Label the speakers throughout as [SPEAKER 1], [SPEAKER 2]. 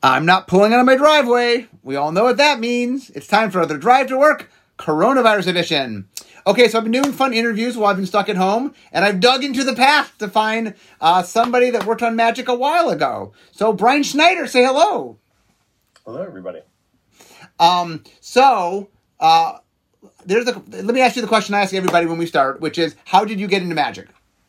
[SPEAKER 1] I'm not pulling out of my driveway. We all know what that means. It's time for another Drive to Work, Coronavirus Edition. Okay, so I've been doing fun interviews while I've been stuck at home, and I've dug into the past to find somebody that worked on Magic a while ago. So, Brian Schneider, say hello.
[SPEAKER 2] Hello, everybody.
[SPEAKER 1] Let me ask you the question I ask everybody when we start, which is, how did you get into Magic?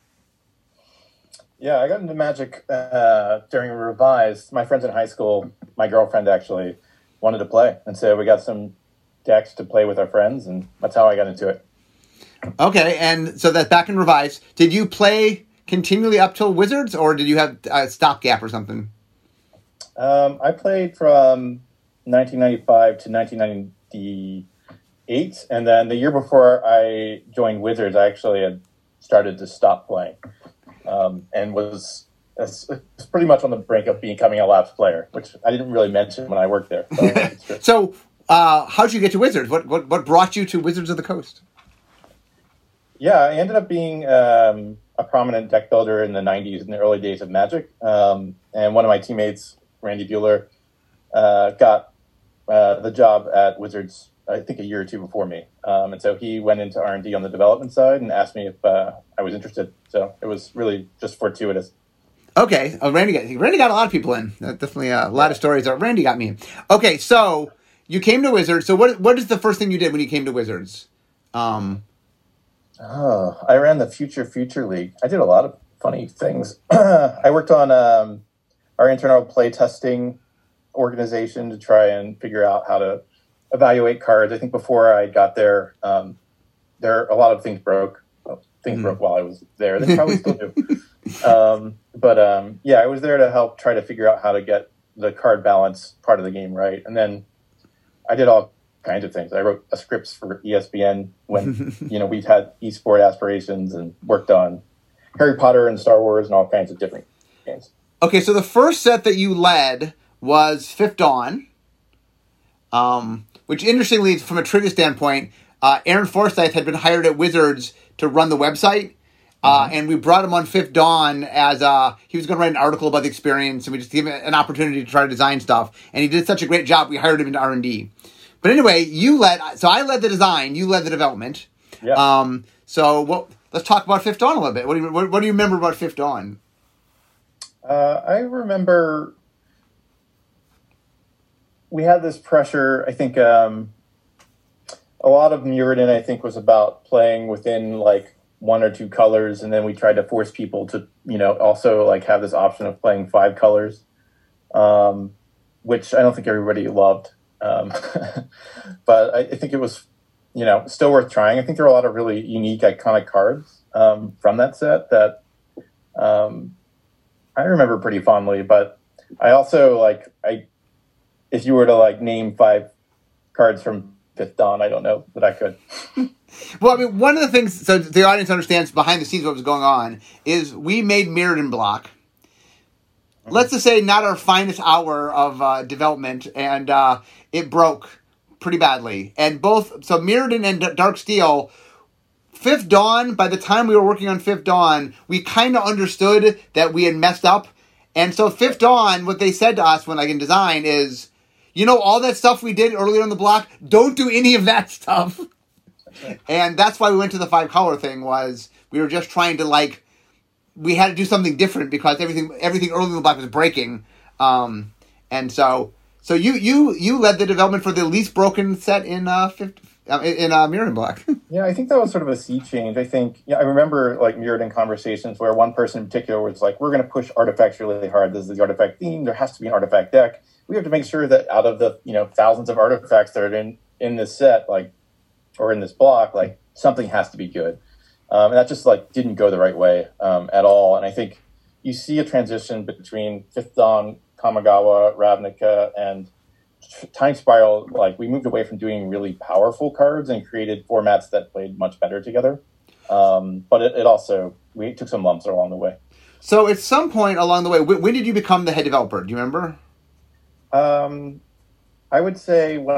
[SPEAKER 2] Yeah, I got into Magic during Revise. My friends in high school, my girlfriend actually wanted to play, and so we got some decks to play with our friends, and that's how I got into it.
[SPEAKER 1] Okay, and so that's back in Revise. Did you play continually up till Wizards, or did you have a stopgap or something?
[SPEAKER 2] I played from 1995 to 1998, and then the year before I joined Wizards, I actually had started to stop playing, and was pretty much on the brink of becoming a lapsed player, which I didn't really mention when I worked there.
[SPEAKER 1] So, how'd you get to Wizards? What brought you to Wizards of the Coast?
[SPEAKER 2] Yeah, I ended up being a prominent deck builder in the 90s, in the early days of Magic. And one of my teammates, Randy Bueller, got the job at Wizards, I think, a year or two before me. And so he went into R&D on the development side and asked me if I was interested. So it was really just fortuitous.
[SPEAKER 1] Okay. Randy got a lot of people in. Definitely a lot of stories. Randy got me in. Okay, so you came to Wizards. So what is the first thing you did when you came to Wizards?
[SPEAKER 2] I ran the Future League. I did a lot of funny things. I worked on our internal play testing organization to try and figure out how to evaluate cards. I think before I got there, a lot of things broke. Things broke while I was there. They probably still do. I was there to help try to figure out how to get the card balance part of the game right. And then I did all kinds of things. I wrote scripts for ESPN when we've had esport aspirations, and worked on Harry Potter and Star Wars and all kinds of different games.
[SPEAKER 1] Okay, so the first set that you led was Fifth Dawn, which interestingly, from a trivia standpoint, Aaron Forsythe had been hired at Wizards to run the website, and we brought him on Fifth Dawn as he was going to write an article about the experience, and we just gave him an opportunity to try to design stuff, and he did such a great job, we hired him into R&D. But anyway, I led the design, you led the development.
[SPEAKER 2] Yeah.
[SPEAKER 1] Let's talk about Fifth Dawn a little bit. What do you remember about Fifth Dawn?
[SPEAKER 2] I remember we had this pressure. I think a lot of Mirrodin, I think, was about playing within like one or two colors, and then we tried to force people to, also like have this option of playing 5 colors, which I don't think everybody loved. But I think it was, still worth trying. I think there are a lot of really unique, iconic cards from that set that I remember pretty fondly. But I also if you were to name 5 cards from Fifth Dawn, I don't know that I could.
[SPEAKER 1] Well, I mean, one of the things, so the audience understands behind the scenes what was going on, is we made Mirrodin block. Let's just say not our finest hour of development, and it broke pretty badly. And so Mirrodin and Darksteel, Fifth Dawn, by the time we were working on Fifth Dawn, we kind of understood that we had messed up. And so Fifth Dawn, what they said to us when in design is, all that stuff we did earlier on the block, don't do any of that stuff. And that's why we went to the 5 color thing, was we were just trying to we had to do something different because everything early in the block was breaking. And so you led the development for the least broken set in Mirrodin block.
[SPEAKER 2] Yeah, I think that was sort of a sea change. I think, I remember Mirrodin conversations where one person in particular was like, we're going to push artifacts really hard. This is the artifact theme. There has to be an artifact deck. We have to make sure that out of the, thousands of artifacts that are in this set, or in this block, something has to be good. And that just didn't go the right way at all. And I think you see a transition between Fifth Dawn, Kamigawa, Ravnica, and Time Spiral. We moved away from doing really powerful cards and created formats that played much better together. But it also, we took some lumps along the way.
[SPEAKER 1] So at some point along the way, when did you become the head developer? Do you remember?
[SPEAKER 2] I would say when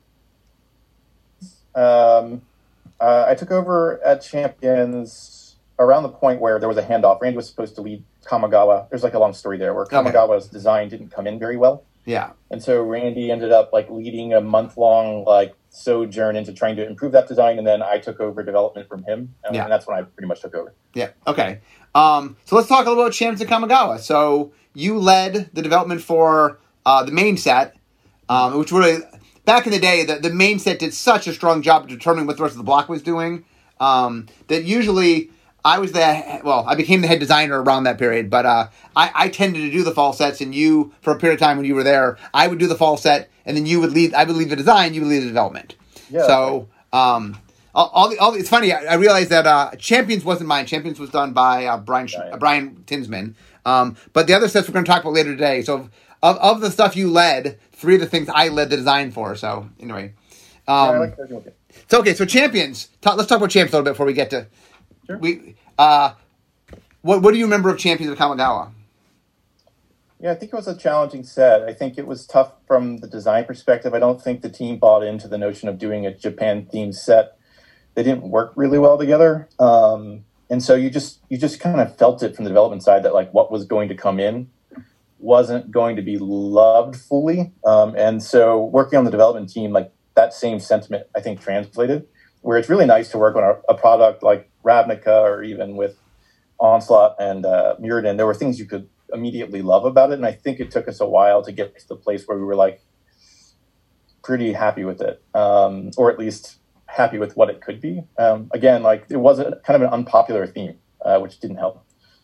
[SPEAKER 2] I took over at Champions around the point where there was a handoff. Randy was supposed to lead Kamigawa. There's like a long story there where Kamigawa's design didn't come in very well.
[SPEAKER 1] Yeah.
[SPEAKER 2] And so Randy ended up like leading a month-long like sojourn into trying to improve that design, and then I took over development from him, and that's when I pretty much took over.
[SPEAKER 1] Yeah. Okay. So let's talk a little about Champions of Kamigawa. So you led the development for the main set, which really, back in the day, the main set did such a strong job of determining what the rest of the block was doing, that usually I became the head designer around that period, but I tended to do the fall sets, and you, for a period of time when you were there, I would do the fall set, and then I would lead the design, you would lead the development.
[SPEAKER 2] Yeah.
[SPEAKER 1] So, it's funny, I realized that Champions wasn't mine. Champions was done by Brian Tinsman. But the other sets we're going to talk about later today. So of the stuff you led, 3 of the things I led the design for. So anyway.
[SPEAKER 2] I like that. Okay.
[SPEAKER 1] So, okay, so Champions. Let's talk about Champions a little bit before we get to...
[SPEAKER 2] Sure.
[SPEAKER 1] What do you remember of Champions of Kamigawa?
[SPEAKER 2] Yeah, I think it was a challenging set. I think it was tough from the design perspective. I don't think the team bought into the notion of doing a Japan-themed set. They didn't work really well together. And so you just kind of felt it from the development side that like what was going to come in wasn't going to be loved fully. And so working on the development team, like that same sentiment, I think translated, where it's really nice to work on a product like Ravnica or even with Onslaught and Mirrodin. There were things you could immediately love about it. And I think it took us a while to get to the place where we were like pretty happy with it, or at least happy with what it could be. Again, like it was kind of an unpopular theme, which didn't help.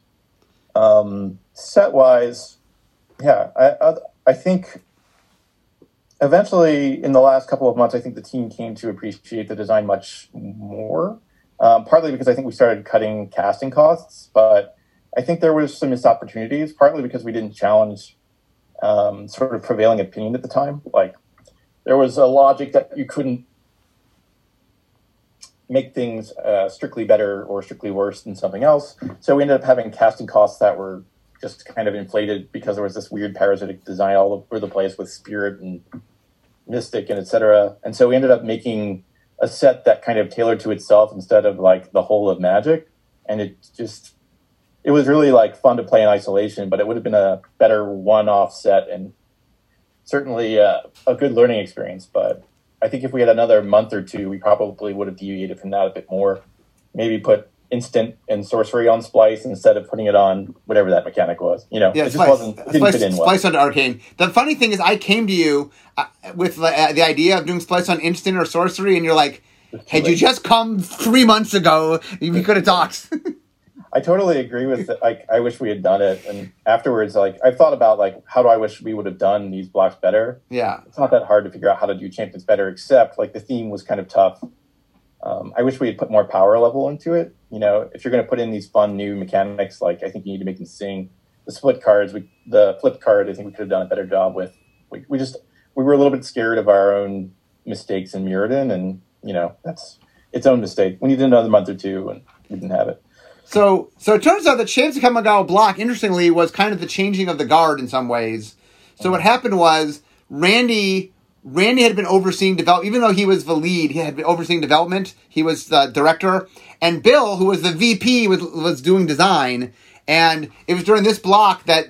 [SPEAKER 2] Set-wise, yeah, I think eventually in the last couple of months, I think the team came to appreciate the design much more, partly because I think we started cutting casting costs, but I think there was some missed opportunities, partly because we didn't challenge sort of prevailing opinion at the time. Like there was a logic that you couldn't make things strictly better or strictly worse than something else. So we ended up having casting costs that were just kind of inflated because there was this weird parasitic design all over the place with Spirit and Mystic and etc. And so we ended up making a set that kind of tailored to itself instead of like the whole of Magic. And it was really like fun to play in isolation, but it would have been a better one-off set and certainly a good learning experience. But I think if we had another month or two, we probably would have deviated from that a bit more. Maybe put instant and sorcery on Splice instead of putting it on whatever that mechanic was. You know,
[SPEAKER 1] yeah,
[SPEAKER 2] it just didn't fit in well.
[SPEAKER 1] Splice onto Arcane. The funny thing is, I came to you with the idea of doing Splice on instant or sorcery, and you're like, had you just come 3 months ago, we could have talked.
[SPEAKER 2] I totally agree with it. Like, I wish we had done it. And afterwards, like, I've thought about, like, how do I wish we would have done these blocks better?
[SPEAKER 1] Yeah.
[SPEAKER 2] It's not that hard to figure out how to do champions better, except, like, the theme was kind of tough. I wish we had put more power level into it. You know, if you're going to put in these fun new mechanics, like, I think you need to make them sing. The split cards, the flip card, I think we could have done a better job with. We were a little bit scared of our own mistakes in Mirrodin, and, you know, that's its own mistake. We needed another month or two, and we didn't have it. So
[SPEAKER 1] it turns out that Champions of Kamigawa block, interestingly, was kind of the changing of the guard in some ways. So what happened was Randy had been overseeing development, even though he was the lead, he had been overseeing development. He was the director. And Bill, who was the VP, was doing design. And it was during this block that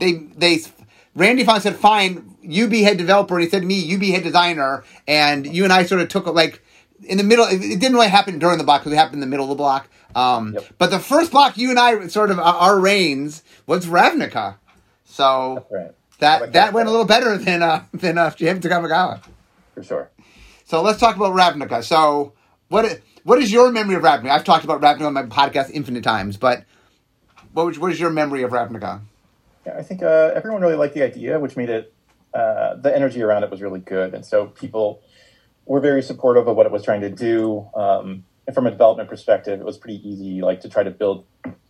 [SPEAKER 1] Randy finally said, fine, you be head developer. And he said to me, you be head designer. And you and I sort of took like in the middle. It didn't really happen during the block because it happened in the middle of the block. But the first block you and I sort of our reigns was Ravnica. So
[SPEAKER 2] that's right.
[SPEAKER 1] that went a little better than Champions of Kamigawa.
[SPEAKER 2] For sure.
[SPEAKER 1] So let's talk about Ravnica. So what is your memory of Ravnica? I've talked about Ravnica on my podcast infinite times, but what is your memory of Ravnica?
[SPEAKER 2] Yeah, I think everyone really liked the idea, which made it the energy around it was really good, and so people were very supportive of what it was trying to do. And from a development perspective, it was pretty easy, like to try to build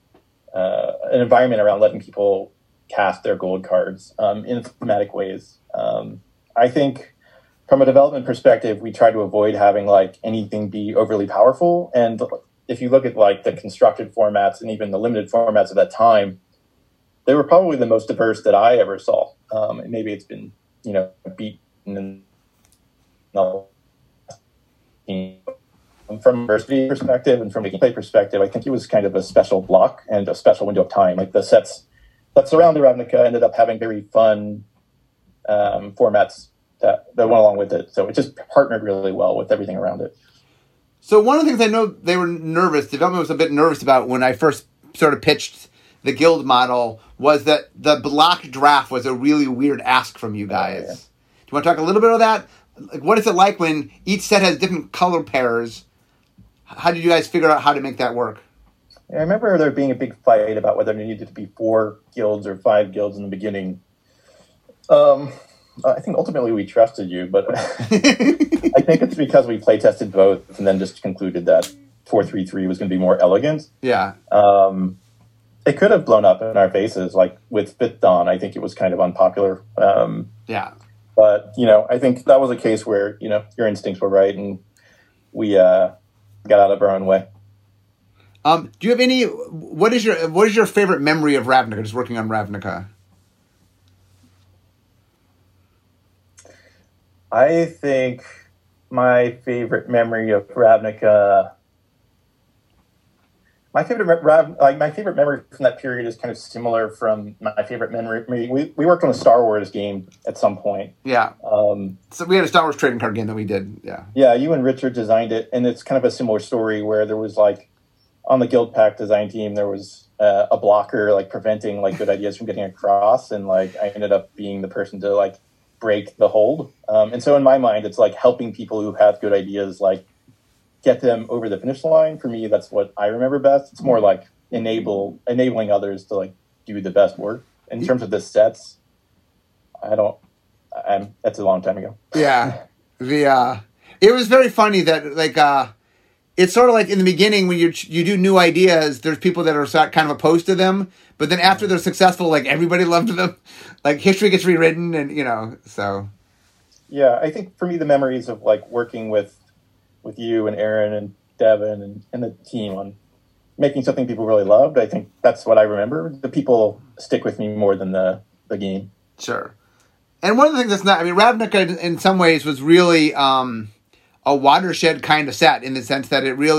[SPEAKER 2] an environment around letting people cast their gold cards in thematic ways. I think from a development perspective, we try to avoid having like anything be overly powerful. And if you look at like the constructed formats and even the limited formats of that time, they were probably the most diverse that I ever saw. And maybe it's been, beaten in the from a diversity perspective and from a gameplay perspective, I think it was kind of a special block and a special window of time. Like the sets that surrounded Ravnica ended up having very fun formats that went along with it. So it just partnered really well with everything around it.
[SPEAKER 1] So one of the things I know they were nervous, development was a bit nervous about when I first sort of pitched the guild model, was that the block draft was a really weird ask from you guys. Yeah. Do you want to talk a little bit about that? Like, what is it like when each set has different color pairs? How did you guys figure out how to make that work?
[SPEAKER 2] Yeah, I remember there being a big fight about whether there needed to be 4 guilds or 5 guilds in the beginning. I think ultimately we trusted you, but I think it's because we play tested both and then just concluded that 4-3-3 was going to be more elegant.
[SPEAKER 1] Yeah.
[SPEAKER 2] It could have blown up in our faces, like with Fifth Dawn. I think it was kind of unpopular.
[SPEAKER 1] Yeah.
[SPEAKER 2] But, I think that was a case where, your instincts were right and we got out of our own way.
[SPEAKER 1] Do you have any, what is your favorite memory of Ravnica, just working on Ravnica?
[SPEAKER 2] I think my favorite memory of Ravnica, my favorite memory from that period is kind of similar from my favorite memory. We worked on a Star Wars game at some point.
[SPEAKER 1] Yeah. So we had a Star Wars trading card game that we did. Yeah.
[SPEAKER 2] Yeah, you and Richard designed it, and it's kind of a similar story where there was on the Guild Pack design team, there was a blocker preventing good ideas from getting across, and I ended up being the person to break the hold. And so in my mind, it's helping people who have good ideas, get them over the finish line. For me, that's what I remember best. It's more enabling others to do the best work. In terms of the sets, that's a long time ago.
[SPEAKER 1] Yeah. It was very funny that it's sort of in the beginning when you do new ideas, there's people that are kind of opposed to them, but then after they're successful, everybody loved them. History gets rewritten, and so.
[SPEAKER 2] Yeah, I think for me the memories of working with you and Aaron and Devin and the team on making something people really loved, I think that's what I remember. The people stick with me more than the game.
[SPEAKER 1] Sure. And one of the things Ravnica in some ways was really a watershed kind of set in the sense that it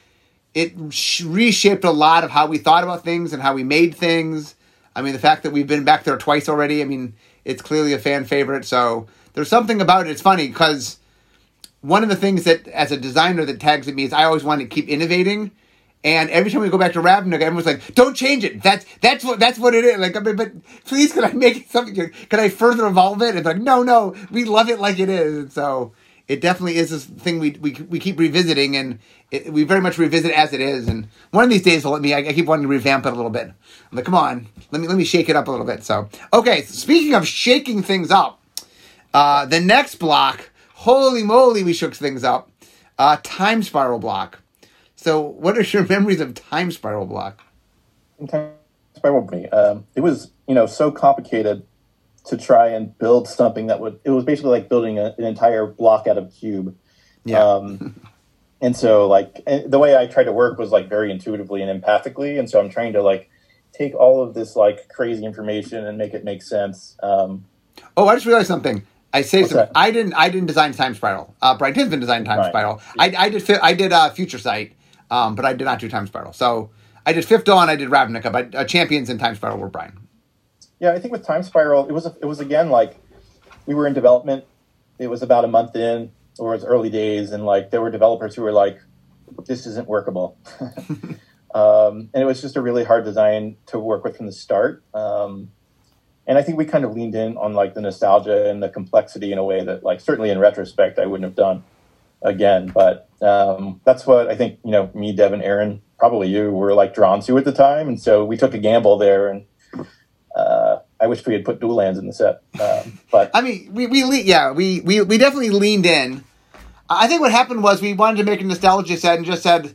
[SPEAKER 1] reshaped a lot of how we thought about things and how we made things. The fact that we've been back there twice already, it's clearly a fan favorite. So there's something about it. It's funny because one of the things that as a designer that tags at me is I always want to keep innovating. And every time we go back to Ravnica, everyone's like, "Don't change it. That's what it is." But please, can I make it something? Can I further evolve it? It's no, we love it like it is. And so it definitely is this thing we keep revisiting, and we very much revisit as it is. And one of these days, I keep wanting to revamp it a little bit. I'm like, come on, let me shake it up a little bit. So, okay, speaking of shaking things up, the next block, holy moly, we shook things up. Time Spiral block. So, what are your memories of Time Spiral block?
[SPEAKER 2] Time Spiral, it was so complicated to try and build something it was basically like building an entire block out of cube.
[SPEAKER 1] Yeah.
[SPEAKER 2] And so the way I tried to work was very intuitively and empathically. And so I'm trying to take all of this crazy information and make it make sense.
[SPEAKER 1] I just realized something. I didn't design Time Spiral. Brian Tinsman designed Time Spiral. I did Future Sight, but I did not do Time Spiral. So I did Fifth Dawn, I did Ravnica, but Champions and Time Spiral were Brian.
[SPEAKER 2] Yeah, I think with Time Spiral, it was again we were in development. It was about a month in, or it was early days, and there were developers who were like, "This isn't workable," and it was just a really hard design to work with from the start. And I think we kind of leaned in on the nostalgia and the complexity in a way that certainly in retrospect I wouldn't have done again. But that's what I think me, Devin, Aaron, probably you were drawn to at the time, and so we took a gamble there and. I wish we had put dual lands in the set, but
[SPEAKER 1] we definitely leaned in. I think what happened was we wanted to make a nostalgia set and just said,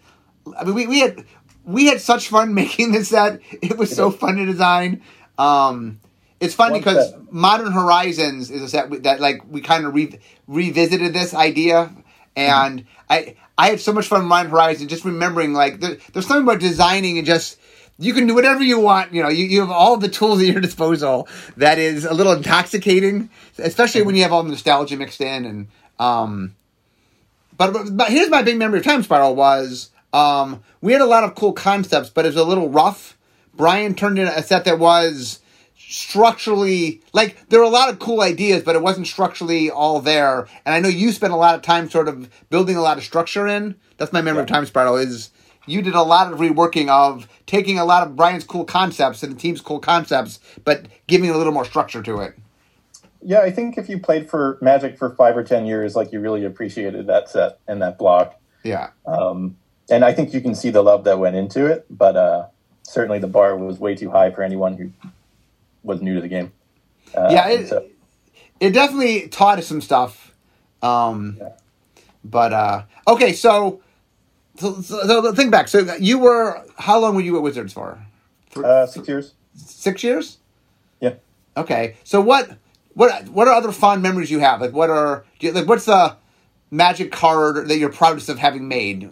[SPEAKER 1] we had such fun making this set. It was so fun to design. It's funny because Modern Horizons is a set that we kind of revisited this idea, and I had so much fun with Modern Horizons just remembering there's something about designing and just. You can do whatever you want. You have all the tools at your disposal. That is a little intoxicating, especially when you have all the nostalgia mixed in. And but but here's my big memory of Time Spiral was we had a lot of cool concepts, but it was a little rough. Brian turned in a set that was structurally, like, there were a lot of cool ideas, but it wasn't structurally all there. And I know you spent a lot of time sort of building a lot of structure in. That's my memory of Time Spiral, is you did a lot of reworking of taking a lot of Brian's cool concepts and the team's cool concepts, but giving a little more structure to it.
[SPEAKER 2] Yeah, I think if you played for Magic for 5 or 10 years, like, you really appreciated that set and that block.
[SPEAKER 1] Yeah.
[SPEAKER 2] And I think you can see the love that went into it, but certainly the bar was way too high for anyone who was new to the game.
[SPEAKER 1] It definitely taught us some stuff. But, okay, so think back. So how long were you at Wizards for?
[SPEAKER 2] 6 years.
[SPEAKER 1] 6 years?
[SPEAKER 2] Yeah.
[SPEAKER 1] Okay. So what are other fond memories you have? Like, what's the Magic card that you're proudest of having made?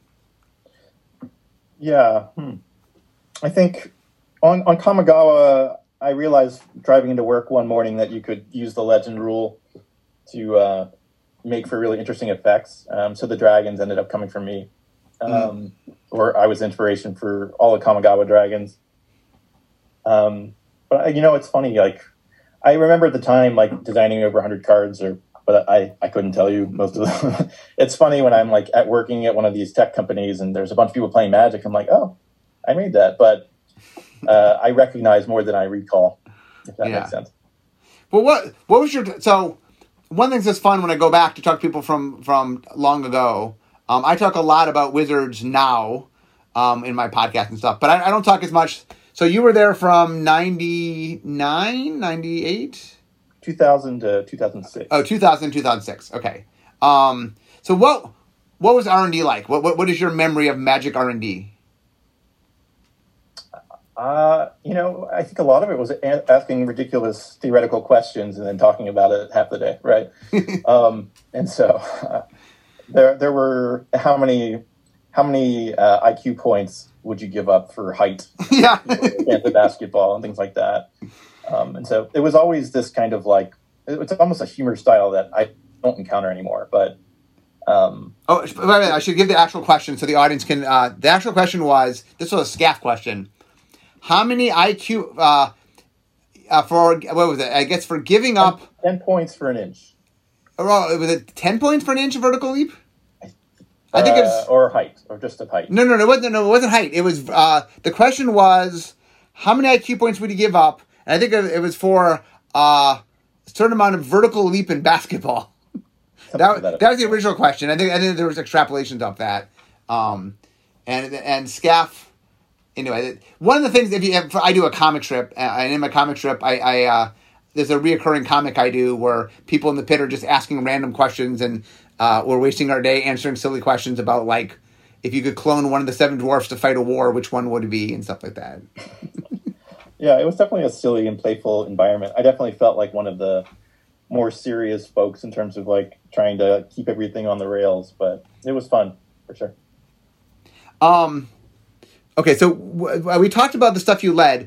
[SPEAKER 2] Yeah. I think on Kamigawa, I realized driving into work one morning that you could use the legend rule to make for really interesting effects. So the dragons ended up coming from me. Or I was inspiration for all the Kamigawa dragons. But, it's funny, like, I remember at the time, like, designing over 100 cards, but I couldn't tell you most of them. It's funny when I'm, like, working at one of these tech companies and there's a bunch of people playing Magic. I'm like, oh, I made that. But I recognize more than I recall, if that makes sense.
[SPEAKER 1] Well, what was so one thing that's fun when I go back to talk to people from long ago, I talk a lot about Wizards now in my podcast and stuff, but I don't talk as much. So you were there from 99, 98?
[SPEAKER 2] 2000 to 2006.
[SPEAKER 1] Oh, 2000, 2006. Okay. So what was R&D like? What is your memory of Magic R&D?
[SPEAKER 2] I think a lot of it was asking ridiculous theoretical questions and then talking about it half the day, right? And so there were how many IQ points would you give up for height?
[SPEAKER 1] Yeah,
[SPEAKER 2] the basketball and things like that. And so it was always this kind of like, it's almost a humor style that I don't encounter anymore. But
[SPEAKER 1] I should give the actual question so the audience can. The actual question was, this was a SCAF question. How many IQ for what was it? I guess for giving up
[SPEAKER 2] 10 points for an inch.
[SPEAKER 1] Was it 10 points for an inch of vertical leap? I think it was,
[SPEAKER 2] or height, or just of height.
[SPEAKER 1] No, it wasn't height. It was the question was how many IQ points would you give up? And I think it was for a certain amount of vertical leap in basketball. That was the original question. I think there was extrapolations of that. And SCAF. Anyway, one of the things I do a comic strip, and in my comic strip, I there's a reoccurring comic I do where people in the pit are just asking random questions, and we're wasting our day answering silly questions about, like, if you could clone one of the 7 dwarfs to fight a war, which one would it be, and stuff like that.
[SPEAKER 2] Yeah, it was definitely a silly and playful environment. I definitely felt like one of the more serious folks in terms of, like, trying to keep everything on the rails, but it was fun for sure.
[SPEAKER 1] Okay, so we talked about the stuff you led.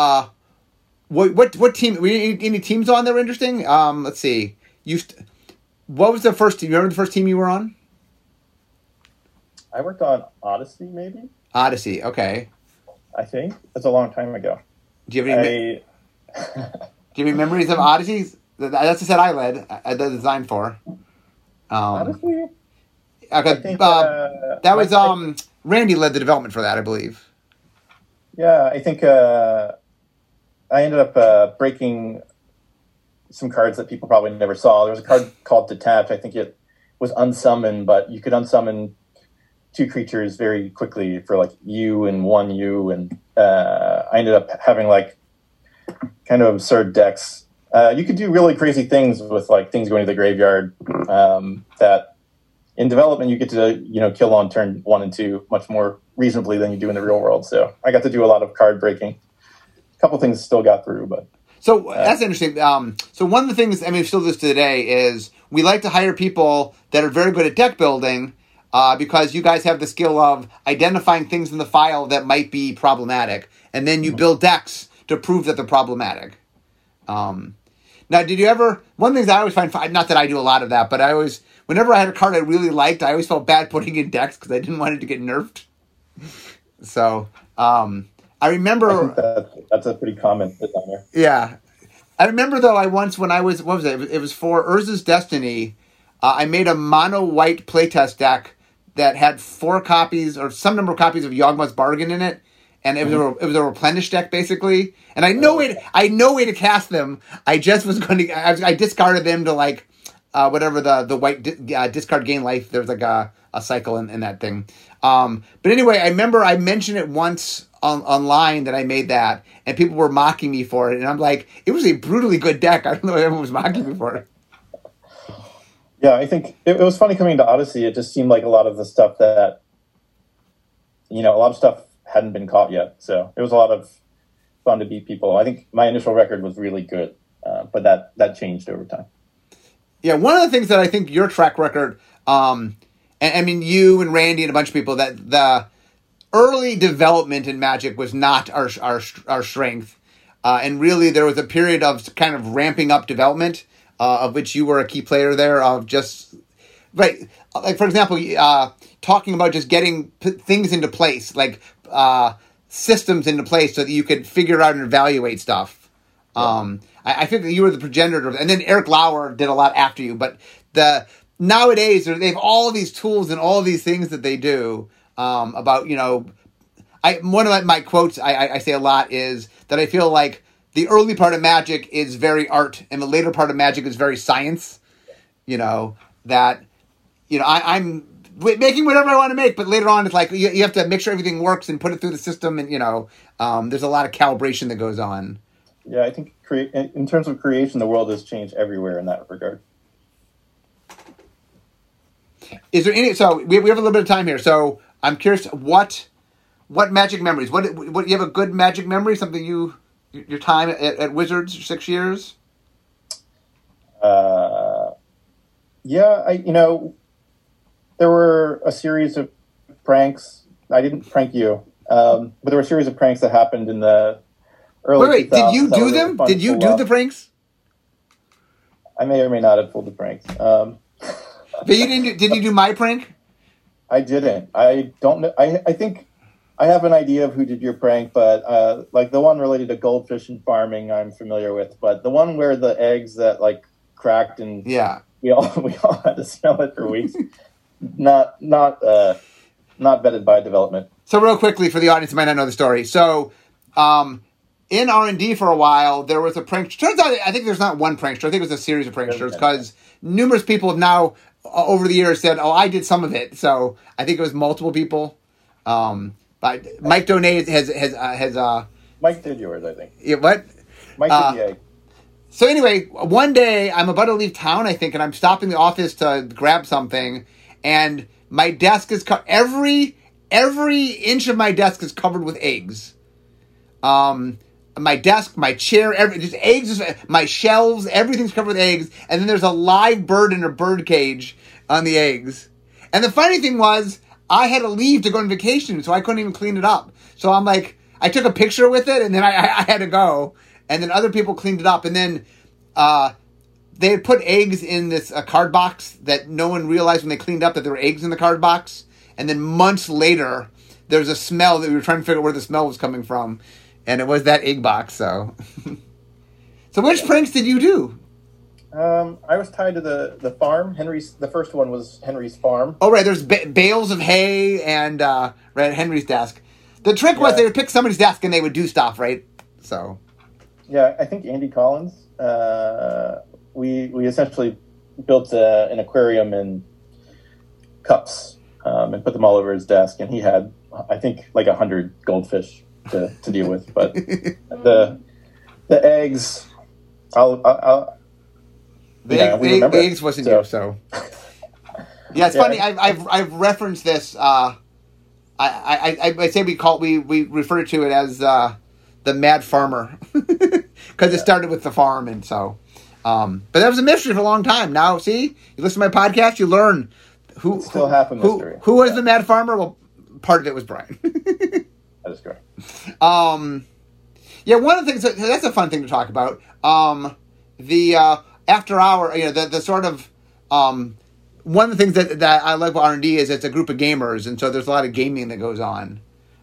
[SPEAKER 1] What team? Were any teams on that were interesting? Let's see. What was the first team? You remember the first team you were on?
[SPEAKER 2] I worked on Odyssey, maybe.
[SPEAKER 1] Odyssey, okay.
[SPEAKER 2] I think that's a long time ago.
[SPEAKER 1] Do you have any memories of Odyssey? That's the set I led. The design for.
[SPEAKER 2] Odyssey.
[SPEAKER 1] Okay, I think, that was Randy led the development for that, I believe.
[SPEAKER 2] Yeah, I think I ended up breaking some cards that people probably never saw. There was a card called Detach. I think it was unsummon, but you could unsummon 2 creatures very quickly for like U and 1 U, and I ended up having like kind of absurd decks. You could do really crazy things with like things going to the graveyard that in development you get to kill on turn 1 and 2 much more reasonably than you do in the real world. So I got to do a lot of card breaking. A couple things still got through, but
[SPEAKER 1] so that's interesting. So one of the things, I mean, still this today, is we like to hire people that are very good at deck building because you guys have the skill of identifying things in the file that might be problematic, and then you build decks to prove that they're problematic. Now, did you ever? One of the things I always find, not that I do a lot of that, but I always, whenever I had a card I really liked, I always felt bad putting in decks because I didn't want it to get nerfed. So I remember...
[SPEAKER 2] I think that's a pretty common designer.
[SPEAKER 1] Yeah. I remember, though, when I was... What was it? It was for Urza's Destiny. I made a mono-white playtest deck that had 4 copies, or some number of copies of Yawgmoth's Bargain in it. And it was a replenish deck, basically. And I know way to cast them. I just was going to... I discarded them to, like, whatever the white discard gain life. There's, like, a cycle in that thing. But anyway, I remember I mentioned it once online that I made that, and people were mocking me for it. And I'm like, it was a brutally good deck. I don't know why everyone was mocking me for it.
[SPEAKER 2] Yeah, I think it was funny coming to Odyssey. It just seemed like a lot of the stuff that, a lot of stuff hadn't been caught yet. So it was a lot of fun to beat people. I think my initial record was really good, but that changed over time.
[SPEAKER 1] Yeah, one of the things that I think your track record, and I mean, you and Randy and a bunch of people, that the early development in Magic was not our strength. And really there was a period of kind of ramping up development, of which you were a key player there, of just, right, like, for example, talking about just getting things into place, like systems into place so that you could figure out and evaluate stuff. Yeah. I think that you were the progenitor, and then Eric Lauer did a lot after you, but nowadays they have all of these tools and all of these things that they do, about, one of my quotes I say a lot is that I feel like the early part of Magic is very art and the later part of Magic is very science. I'm making whatever I want to make, but later on it's like you have to make sure everything works and put it through the system, and there's a lot of calibration that goes on.
[SPEAKER 2] Yeah, I think in terms of creation, the world has changed everywhere in that regard.
[SPEAKER 1] Is there any? So we have a little bit of time here. So I'm curious, what Magic memories? What you have a good Magic memory? Something your time at Wizards, 6 years?
[SPEAKER 2] Yeah, there were a series of pranks. I didn't prank you, but there were a series of pranks that happened in the early.
[SPEAKER 1] Wait, did you do them? Did you do the pranks?
[SPEAKER 2] I may or may not have pulled the pranks.
[SPEAKER 1] But you didn't. Did you do my prank?
[SPEAKER 2] I didn't. I don't know. I think I have an idea of who did your prank, but like the one related to goldfish and farming, I'm familiar with. But the one where the eggs that like cracked and we all had to smell it for weeks. Not vetted by development.
[SPEAKER 1] So real quickly for the audience who might not know the story. So in R&D for a while, there was a prank. Turns out, I think there's not one prankster. I think it was a series of pranksters because numerous people have now over the years said, "Oh, I did some of it." So I think it was multiple people. But Mike Donate has
[SPEAKER 2] Mike did yours, I think.
[SPEAKER 1] Yeah, what?
[SPEAKER 2] Mike did the egg.
[SPEAKER 1] So anyway, one day I'm about to leave town, I think, and I'm stopping the office to grab something, and my desk is every inch of my desk is covered with eggs. My desk, my chair, just eggs. My shelves, everything's covered with eggs, and then there's a live bird in a bird cage on the eggs. And the funny thing was, I had to leave to go on vacation, so I couldn't even clean it up. So I'm like, I took a picture with it, and then I had to go. And then other people cleaned it up, and then they had put eggs in this card box that no one realized when they cleaned up that there were eggs in the card box. And then months later, there was a smell that we were trying to figure out where the smell was coming from, and it was that egg box. So, so which pranks did you do?
[SPEAKER 2] I was tied to the farm. The first one was Henry's farm.
[SPEAKER 1] Oh, right. There's bales of hay and right at Henry's desk. The trick was they would pick somebody's desk and they would do stuff, right? So.
[SPEAKER 2] Yeah, I think Andy Collins. We essentially built an aquarium in cups and put them all over his desk, and he had, I think, like 100 goldfish to deal with. But the eggs, the
[SPEAKER 1] eggs wasn't you, so. Yeah, it's funny. I've referenced this. I say we refer to it as the Mad Farmer because it started with the farm, and so. But that was a mystery for a long time. Now, see, you listen to my podcast, you learn who
[SPEAKER 2] still half a mystery.
[SPEAKER 1] Who was the Mad Farmer? Well, part of it was Brian.
[SPEAKER 2] That is correct.
[SPEAKER 1] Yeah, one of the things that's a fun thing to talk about. The after hour, the sort of one of the things that I like about R&D is it's a group of gamers, and so there's a lot of gaming that goes on.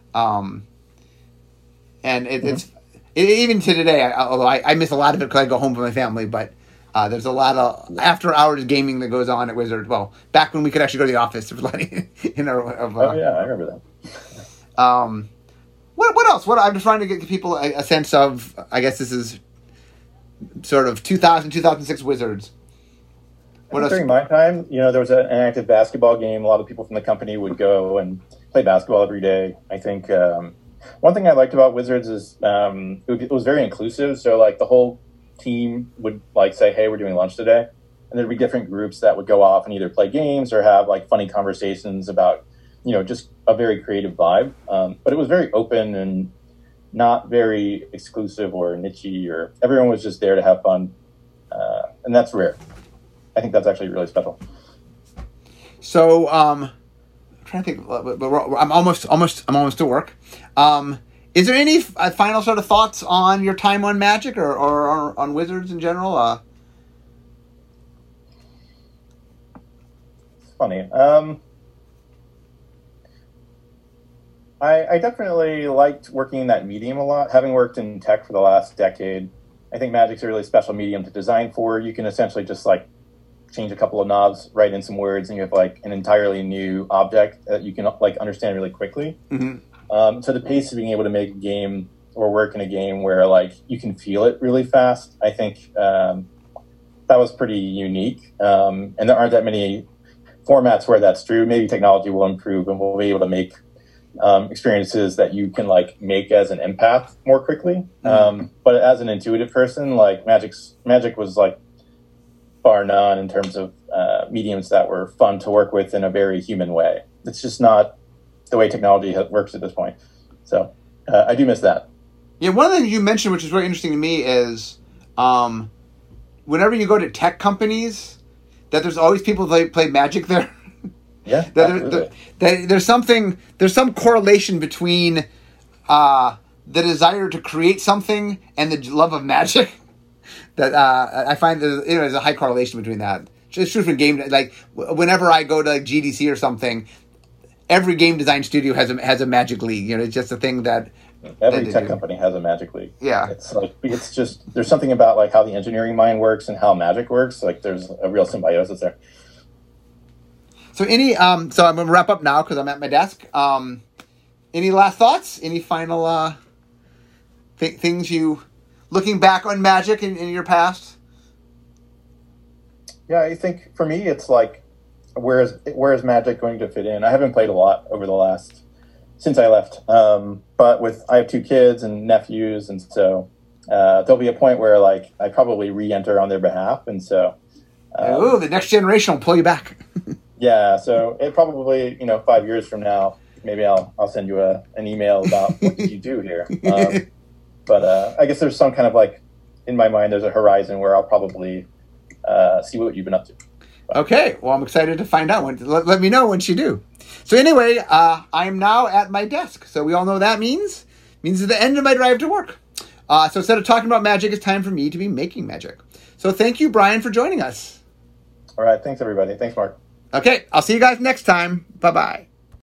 [SPEAKER 1] And it's even to today, although I miss a lot of it because I go home with my family, but there's a lot of after-hours gaming that goes on at Wizard. Well, back when we could actually go to the office.
[SPEAKER 2] Oh, yeah, I remember that.
[SPEAKER 1] What else? I'm just trying to get people a sense of, I guess this is sort of 2006 Wizards.
[SPEAKER 2] During my time, there was an active basketball game. A lot of people from the company would go and play basketball every day. I think one thing I liked about Wizards is it was very inclusive. So like the whole team would like say, "Hey, we're doing lunch today," and there'd be different groups that would go off and either play games or have like funny conversations about just a very creative vibe. But it was very open and not very exclusive or niche-y, or everyone was just there to have fun, and that's rare. I think that's actually really special.
[SPEAKER 1] So, I'm trying to think, but I'm almost to work. Is there any final sort of thoughts on your time on Magic or on Wizards in general?
[SPEAKER 2] It's funny. I definitely liked working in that medium a lot. Having worked in tech for the last decade, I think Magic's a really special medium to design for. You can essentially just like change a couple of knobs, write in some words, and you have like an entirely new object that you can like understand really quickly. Mm-hmm. So the pace of being able to make a game or work in a game where like you can feel it really fast, I think that was pretty unique. And there aren't that many formats where that's true. Maybe technology will improve and we'll be able to make experiences that you can like make as an empath more quickly. Mm-hmm. But as an intuitive person, like Magic was like bar none in terms of mediums that were fun to work with in a very human way. It's just not the way technology works at this point. So I do miss that.
[SPEAKER 1] Yeah, one of the things you mentioned, which is really interesting to me, is whenever you go to tech companies, that there's always people that play Magic there.
[SPEAKER 2] Yeah,
[SPEAKER 1] there's some correlation between the desire to create something and the love of Magic. That I find there's a high correlation between that. It's true for game. Like whenever I go to like GDC or something, every game design studio has a Magic League. It's just a thing that
[SPEAKER 2] every tech company has a Magic League.
[SPEAKER 1] Yeah,
[SPEAKER 2] it's just there's something about like how the engineering mind works and how Magic works. Like there's a real symbiosis there.
[SPEAKER 1] So so I'm gonna wrap up now because I'm at my desk. Any last thoughts? Any final things you? Looking back on Magic in your past?
[SPEAKER 2] Yeah, I think for me it's like, where is Magic going to fit in? I haven't played a lot since I left. But I have 2 kids and nephews, and so there'll be a point where like I probably re-enter on their behalf, and so.
[SPEAKER 1] The next generation will pull you back.
[SPEAKER 2] Yeah, so it probably 5 years from now, maybe I'll send you an email about what did you do here. But I guess there's some kind of like, in my mind, there's a horizon where I'll probably see what you've been up to.
[SPEAKER 1] Okay, well, I'm excited to find out. Let me know once you do. So anyway, I'm now at my desk. So we all know what that means. It means it's the end of my drive to work. So instead of talking about Magic, it's time for me to be making Magic. So thank you, Brian, for joining us.
[SPEAKER 2] All right, thanks, everybody. Thanks, Mark.
[SPEAKER 1] Okay, I'll see you guys next time. Bye-bye.